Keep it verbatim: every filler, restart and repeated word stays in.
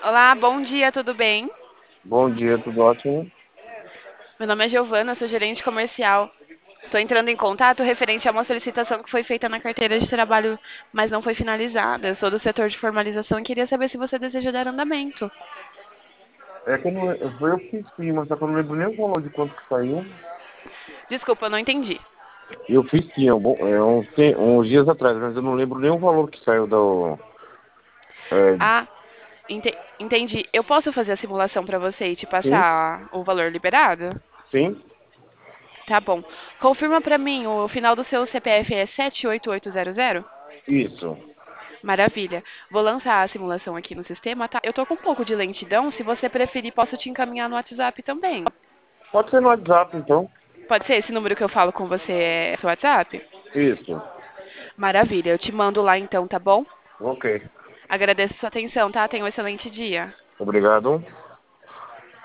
Olá, bom dia, tudo bem? Bom dia, tudo ótimo? Meu nome é Giovana, sou gerente comercial. Estou entrando em contato referente a uma solicitação que foi feita na carteira de trabalho, mas não foi finalizada. Eu sou do setor de formalização e queria saber se você deseja dar andamento. É que eu não, le- foi eu que fiz sim, mas só que eu não lembro nem o valor de quanto que saiu. Desculpa, eu não entendi. Eu fiz sim, há um bom- é, uns, te- uns dias atrás, mas eu não lembro nem o valor que saiu do. É, Ah, ente- entendi. Eu posso fazer a simulação para você e te sim, passar o valor liberado? sim, Tá bom. Confirma para mim, o final do seu C P F é sete oito oito zero zero? isso. Maravilha. Vou lançar a simulação aqui no sistema, tá? Eu tô com um pouco de lentidão. Se você preferir, posso te encaminhar no WhatsApp também. Pode ser no WhatsApp, então. Pode ser esse número que eu falo com você é seu WhatsApp? Isso. Maravilha. Eu te mando lá então, tá bom? Ok. Agradeço sua atenção, tá? Tenha um excelente dia. Obrigado.